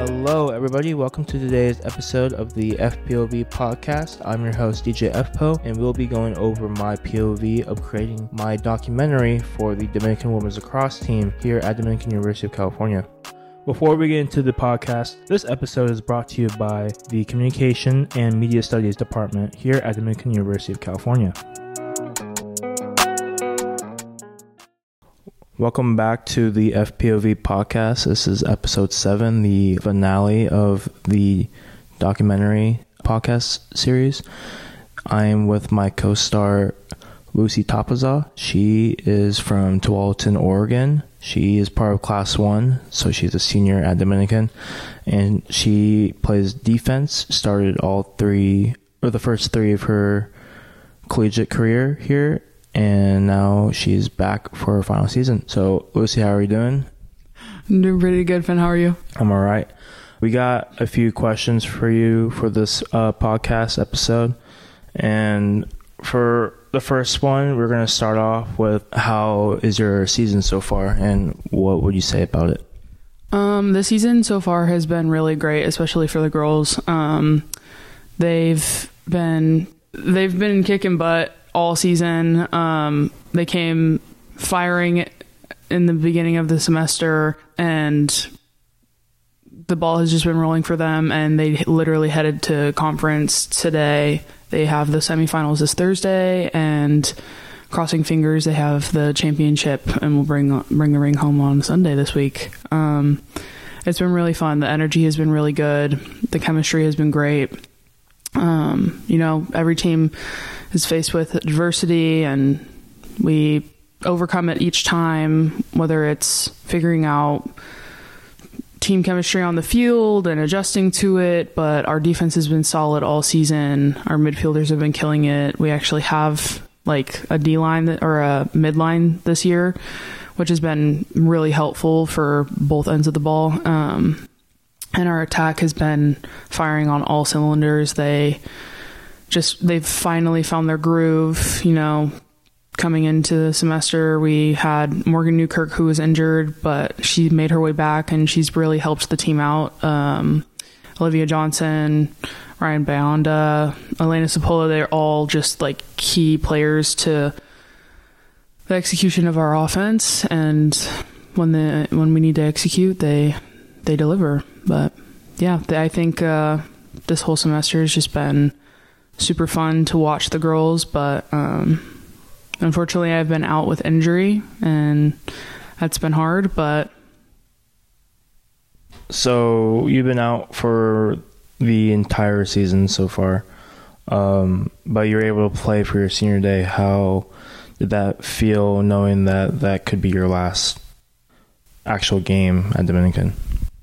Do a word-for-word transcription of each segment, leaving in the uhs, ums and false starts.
Hello, everybody. Welcome to today's episode of the F P O V podcast. I'm your host, D J F P O, and we'll be going over my P O V of creating my documentary for the Dominican Women's Lacrosse team here at Dominican University of California. Before we get into the podcast, this episode is brought to you by the Communication and Media Studies Department here at Dominican University of California. Welcome back to the F P O V podcast. This is episode seven, the finale of the documentary podcast series. I'm with my co-star, Lucy Tapaza. She is from Tualatin, Oregon. She is part of class one, so she's a senior at Dominican, and she plays defense, started all three, or the first three of her collegiate career here, and now she's back for her final season. So, Lucy, how are you doing? I'm doing pretty good, Finn. How are you? I'm all right. We got a few questions for you for this uh, podcast episode, and for the first one, we're going to start off with how is your season so far, and what would you say about it? Um, the season so far has been really great, especially for the girls. Um, they've been they've been kicking butt all season. Um, they came firing in the beginning of the semester, and the ball has just been rolling for them, and they literally headed to conference today. They have the semifinals this Thursday, and crossing fingers, they have the championship, and we'll bring bring the ring home on Sunday this week. Um, it's been really fun. The energy has been really good. The chemistry has been great. Um, you know, every team is faced with adversity, and we overcome it each time, whether it's figuring out team chemistry on the field and adjusting to it, but our defense has been solid all season. Our midfielders have been killing it. We actually have like a D-line that, or a mid-line this year, which has been really helpful for both ends of the ball. Um, and our attack has been firing on all cylinders. They just, they've finally found their groove. You know, coming into the semester, we had Morgan Newkirk, who was injured, but she made her way back, and she's really helped the team out. Um, Olivia Johnson, Ryan Bionda, Elena Sapola, they're all just like key players to the execution of our offense. And when the when we need to execute, they they deliver. But yeah, they, I think uh, this whole semester has just been super fun to watch the girls, but um, unfortunately, I've been out with injury, and that's been hard, but... So, you've been out for the entire season so far, um, but you're able to play for your senior day. How did that feel, knowing that that could be your last actual game at Dominican?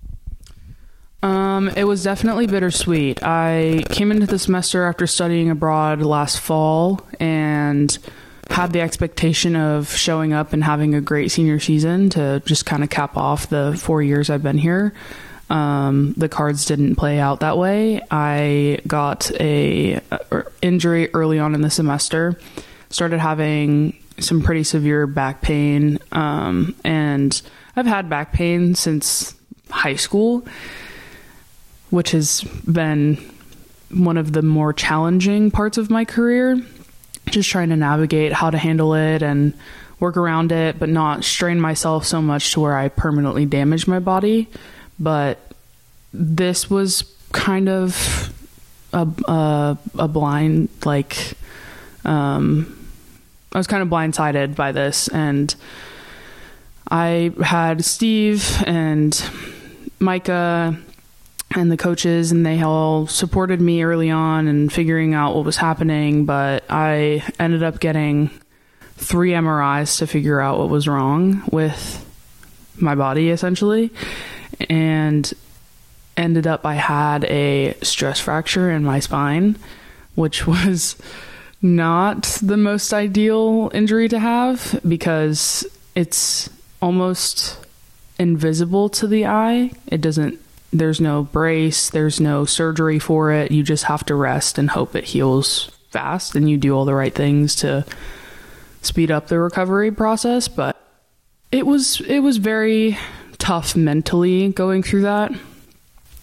Um, it was definitely bittersweet. I came into the semester after studying abroad last fall, and had the expectation of showing up and having a great senior season to just kind of cap off the four years I've been here. Um, the cards didn't play out that way. I got a, a injury early on in the semester, started having some pretty severe back pain, um, and I've had back pain since high school, which has been one of the more challenging parts of my career. Just trying to navigate how to handle it and work around it, but not strain myself so much to where I permanently damage my body. But this was kind of a, a, a blind, like, um, I was kind of blindsided by this. And I had Steve and Micah and the coaches, and they all supported me early on and figuring out what was happening, but I ended up getting three M R Is to figure out what was wrong with my body, essentially, and ended up I had a stress fracture in my spine, which was not the most ideal injury to have because it's almost invisible to the eye. It doesn't There's no brace, there's no surgery for it. You just have to rest and hope it heals fast, and you do all the right things to speed up the recovery process. But it was it was very tough mentally going through that.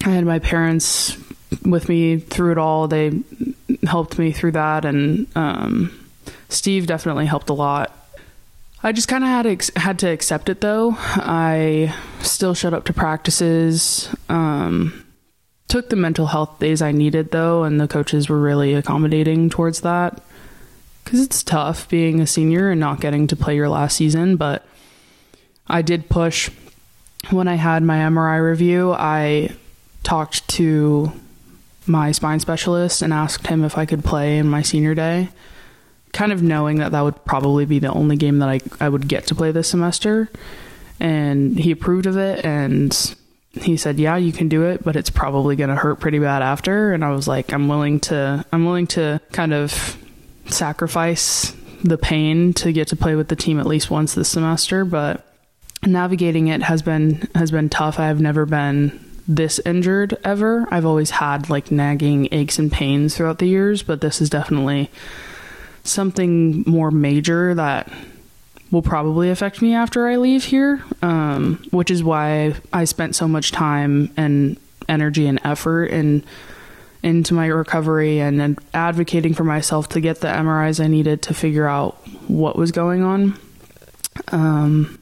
I had my parents with me through it all. They helped me through that, and um, Steve definitely helped a lot. I just kind of had to, ex- had to accept it, though. I still showed up to practices, um, took the mental health days I needed, though, and the coaches were really accommodating towards that, because it's tough being a senior and not getting to play your last season. But I did push. When I had my M R I review, I talked to my spine specialist and asked him if I could play in my senior day, kind of knowing that that would probably be the only game that I, I would get to play this semester. And he approved of it, and he said, yeah, you can do it, but it's probably going to hurt pretty bad after. And I was like, I'm willing to, I'm willing to kind of sacrifice the pain to get to play with the team at least once this semester. But navigating it has been, has been tough. I've never been this injured ever. I've always had like nagging aches and pains throughout the years, but this is definitely something more major that will probably affect me after I leave here, um, which is why I spent so much time and energy and effort in, into my recovery and, and advocating for myself to get the M R Is I needed to figure out what was going on. Um,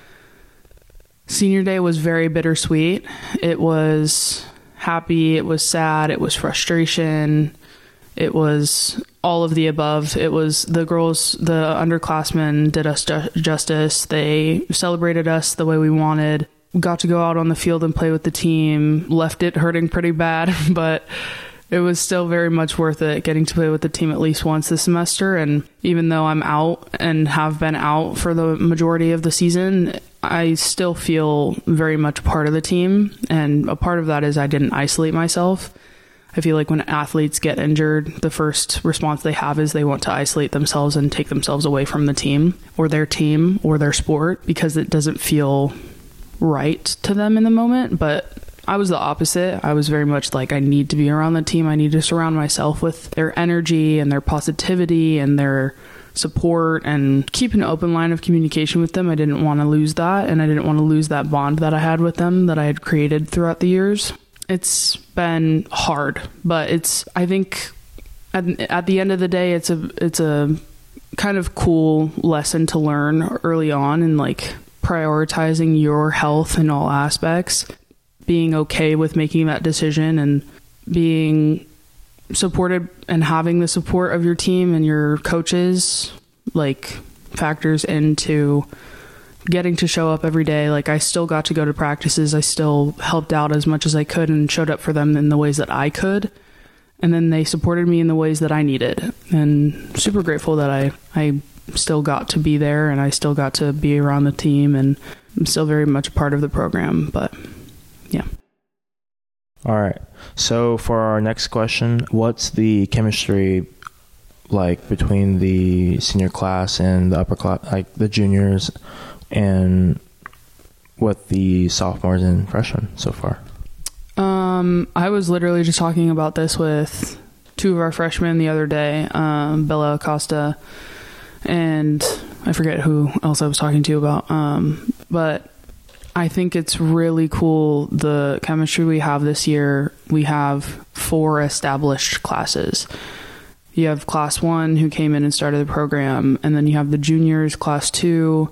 senior day was very bittersweet. It was happy, it was sad, it was frustration, it was all of the above. It was the girls, the underclassmen did us ju- justice. They celebrated us the way we wanted. Got to go out on the field and play with the team. Left it hurting pretty bad, but it was still very much worth it getting to play with the team at least once this semester. And even though I'm out and have been out for the majority of the season, I still feel very much part of the team. And a part of that is I didn't isolate myself. I feel like when athletes get injured, the first response they have is they want to isolate themselves and take themselves away from the team or their team or their sport because it doesn't feel right to them in the moment. But I was the opposite. I was very much like, I need to be around the team. I need to surround myself with their energy and their positivity and their support and keep an open line of communication with them. I didn't want to lose that, and I didn't want to lose that bond that I had with them that I had created throughout the years. It's been hard, but it's, I think at, at the end of the day, it's a, it's a kind of cool lesson to learn early on, and like prioritizing your health in all aspects, being okay with making that decision and being supported and having the support of your team and your coaches, like factors into getting to show up every day. Like I still got to go to practices. I still helped out as much as I could and showed up for them in the ways that I could. And then they supported me in the ways that I needed. And super grateful that I, I still got to be there and I still got to be around the team, and I'm still very much a part of the program. But yeah. All right. So for our next question, what's the chemistry like between the senior class and the upper class, like the juniors, and with the sophomores and freshmen so far? Um, I was literally just talking about this with two of our freshmen the other day, um, Bella Acosta, and I forget who else I was talking to about, um, but I think it's really cool, the chemistry we have this year. We have four established classes. You have class one who came in and started the program, and then you have the juniors, class two.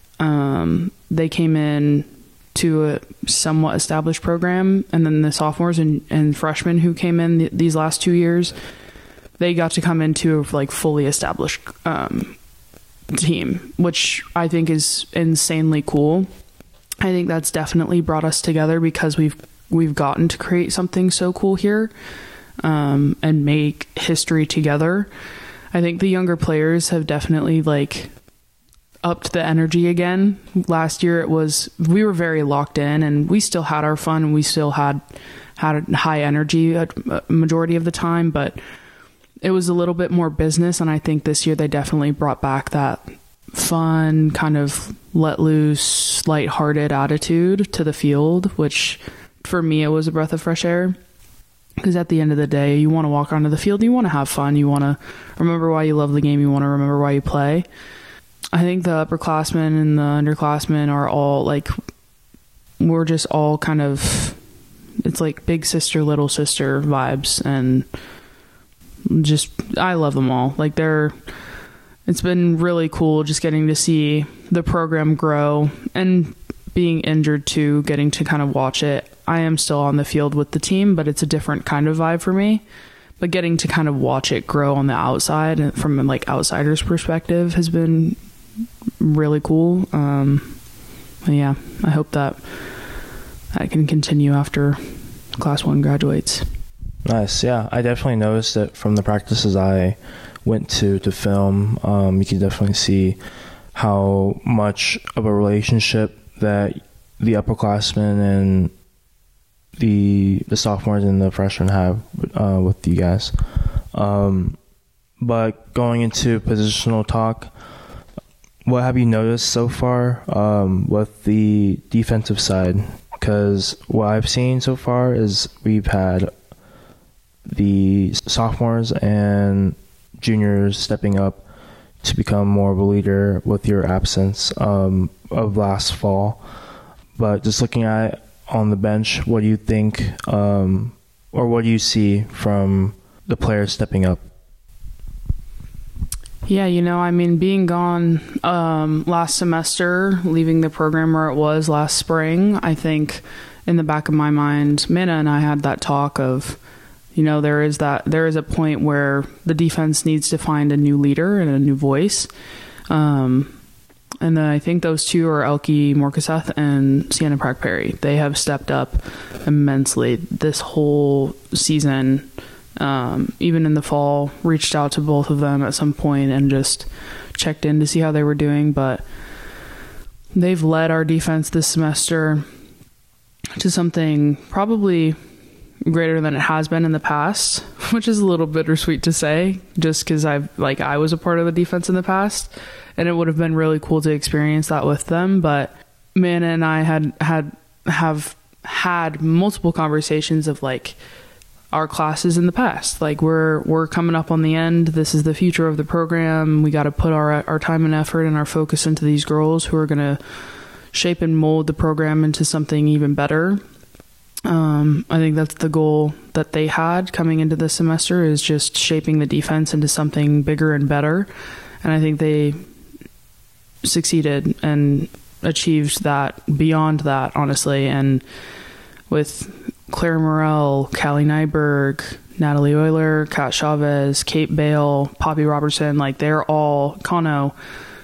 Um, they came in to a somewhat established program, and then the sophomores and, and freshmen who came in th- these last two years, they got to come into a like fully established um, team, which I think is insanely cool. I think that's definitely brought us together because we've we've gotten to create something so cool here, um, and make history together. I think the younger players have definitely like upped the energy again. Last year it was, we were very locked in, and we still had our fun, and we still had had a high energy a majority of the time, but it was a little bit more business. And I think this year they definitely brought back that fun, kind of let loose, lighthearted attitude to the field, which for me, it was a breath of fresh air. Because at the end of the day, you want to walk onto the field, you want to have fun, you want to remember why you love the game, you want to remember why you play. I think the upperclassmen and the underclassmen are all like, we're just all kind of it's like big sister, little sister vibes, and just, I love them all. Like they're, it's been really cool just getting to see the program grow, and being injured too, getting to kind of watch it. I am still on the field with the team, but it's a different kind of vibe for me. But getting to kind of watch it grow on the outside and from a like outsider's perspective has been really cool. Um, yeah, I hope that I can continue after class one graduates. Nice. Yeah, I definitely noticed that from the practices I went to to film. Um, you can definitely see how much of a relationship that the upperclassmen and the the sophomores and the freshmen have uh, with you guys. Um, but going into positional talk, what have you noticed so far um, with the defensive side? Because what I've seen so far is we've had the sophomores and juniors stepping up to become more of a leader with your absence um, of last fall. But just looking at it on the bench, what do you think, um, or what do you see from the players stepping up? Yeah, you know, I mean, being gone um, last semester, leaving the program where it was last spring, I think in the back of my mind, Minna and I had that talk of, you know, there is that there is a point where the defense needs to find a new leader and a new voice. Um, and then I think those two are Elke Morkaseth and Sienna Prack-Perry. They have stepped up immensely this whole season. Um, even in the fall, reached out to both of them at some point and just checked in to see how they were doing. But they've led our defense this semester to something probably greater than it has been in the past, which is a little bittersweet to say, just because I've like I was a part of the defense in the past, and it would have been really cool to experience that with them. But Manna and I had had have had multiple conversations of like our classes in the past. Like we're we're coming up on the end. This is the future of the program. We got to put our our time and effort and our focus into these girls who are going to shape and mold the program into something even better. Um, I think that's the goal that they had coming into this semester, is just shaping the defense into something bigger and better. And I think they succeeded and achieved that beyond that, honestly. And with Claire Morrell, Callie Nyberg, Natalie Euler, Kat Chavez, Kate Bale, Poppy Robertson, like they're all, Kano,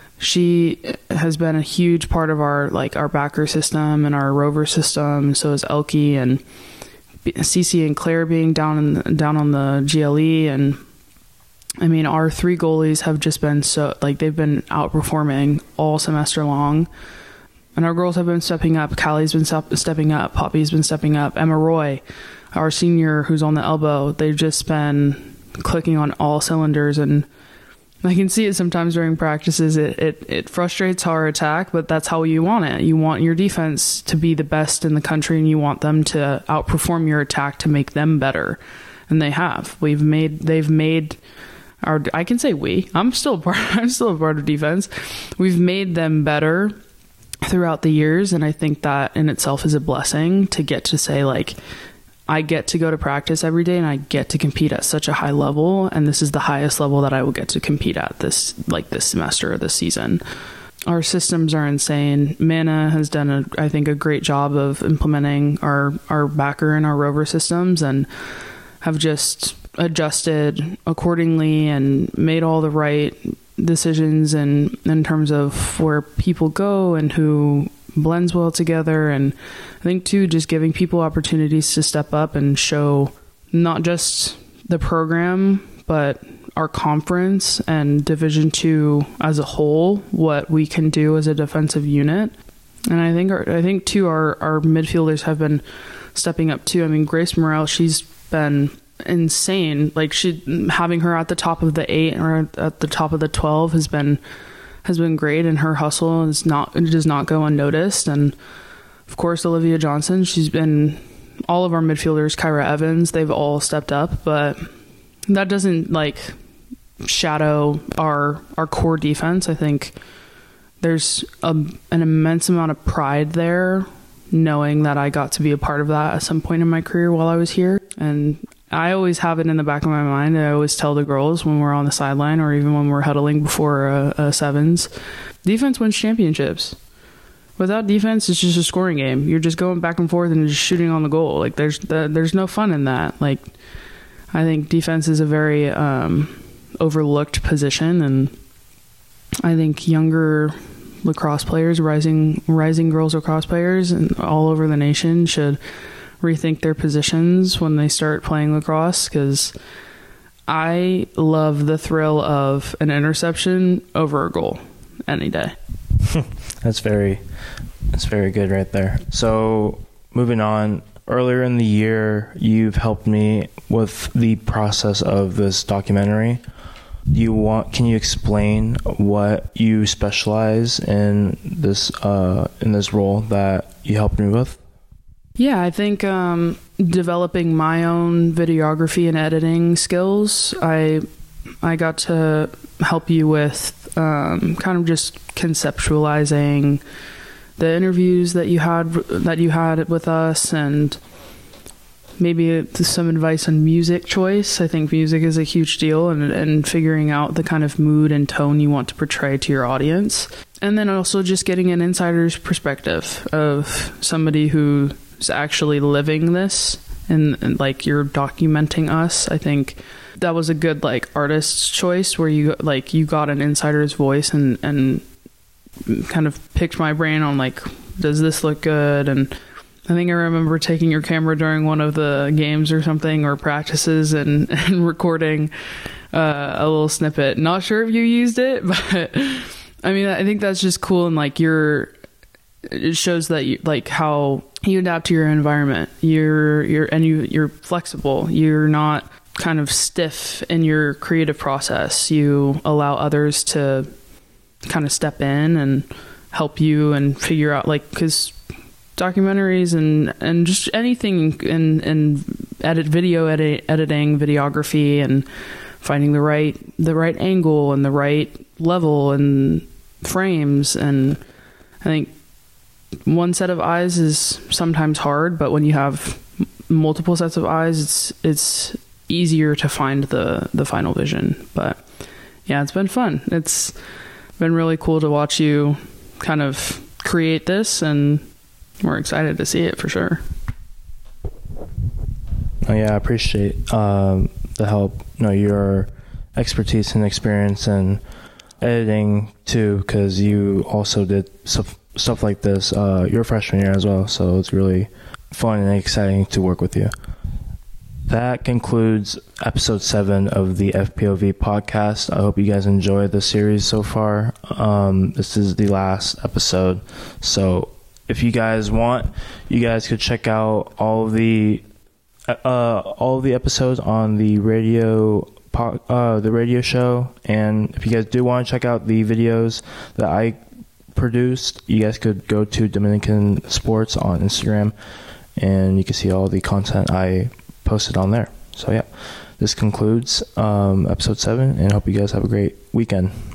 she has been a huge part of our like our backer system and our rover system. So is Elke, and Cece and Claire being down in, down on the G L E. And I mean, our three goalies have just been so like they've been outperforming all semester long. And our girls have been stepping up. Callie's been step- stepping up. Poppy's been stepping up. Emma Roy, our senior who's on the elbow, they've just been clicking on all cylinders. And I can see it sometimes during practices. It, it, it frustrates our attack, but that's how you want it. You want your defense to be the best in the country, and you want them to outperform your attack to make them better. And they have. We've made, they've made our, I can say we, I'm still part, I'm still a part of defense. We've made them better throughout the years, and I think that in itself is a blessing to get to say, like, I get to go to practice every day and I get to compete at such a high level, and this is the highest level that I will get to compete at this like this semester or this season. Our systems are insane. Manna has done a I think a great job of implementing our our backer and our rover systems, and have just adjusted accordingly and made all the right decisions and in, in terms of where people go and who blends well together. And I think too, just giving people opportunities to step up and show not just the program, but our conference and Division Two as a whole, what we can do as a defensive unit. And I think our, I think too, our, our midfielders have been stepping up too. I mean, Grace Morrell, she's been insane. Like she, having her at the top of the eight or at the top of the twelve has been has been great, and her hustle is not it does not go unnoticed. And of course, Olivia Johnson, she's been all of our midfielders, Kyra Evans, they've all stepped up, but that doesn't like shadow our our core defense. I think there's a, an immense amount of pride there knowing that I got to be a part of that at some point in my career while I was here. And I always have it in the back of my mind. I always tell the girls when we're on the sideline or even when we're huddling before a, a sevens, defense wins championships. Without defense, it's just a scoring game. You're just going back and forth and just shooting on the goal. Like there's there's no fun in that. Like I think defense is a very um, overlooked position, and I think younger lacrosse players, rising rising girls lacrosse players, and all over the nation should rethink their positions when they start playing lacrosse, because I love the thrill of an interception over a goal any day. That's very that's very good right there. So moving on, earlier in the year you've helped me with the process of this documentary. Do you want can you explain what you specialize in this uh in this role that you helped me with? Yeah, I think um, developing my own videography and editing skills, I I got to help you with um, kind of just conceptualizing the interviews that you had that you had with us, and maybe some advice on music choice. I think music is a huge deal, and and figuring out the kind of mood and tone you want to portray to your audience, and then also just getting an insider's perspective of somebody who is actually living this, and, and like you're documenting us. I think that was a good like artist's choice, where you like you got an insider's voice and and kind of picked my brain on like, does this look good? And I think I remember taking your camera during one of the games or something, or practices, and, and recording uh, a little snippet. Not sure if you used it, but I mean, I think that's just cool. And like you're, it shows that you like how you adapt to your environment. You're, you're, and you, you're flexible. You're not kind of stiff in your creative process. You allow others to kind of step in and help you and figure out, like, because documentaries and, and just anything in, in edit video edit, editing, videography, and finding the right, the right angle and the right level and frames. And I think one set of eyes is sometimes hard, but when you have multiple sets of eyes, it's, it's easier to find the, the final vision. But yeah, it's been fun. It's been really cool to watch you kind of create this, and we're excited to see it for sure. Oh yeah, I appreciate um, the help. No, your expertise and experience in editing too, because you also did stuff stuff like this uh, your freshman year as well. So it's really fun and exciting to work with you. That concludes episode seven of the F P O V podcast. I hope you guys enjoyed the series so far. Um, this is the last episode, so if you guys want, you guys could check out all of the uh, all of the episodes on the radio po- uh, the radio show. And if you guys do want to check out the videos that I produced, you guys could go to Dominican Sports on Instagram, and you can see all the content I posted on there. So yeah, this concludes um, episode seven, and I hope you guys have a great weekend.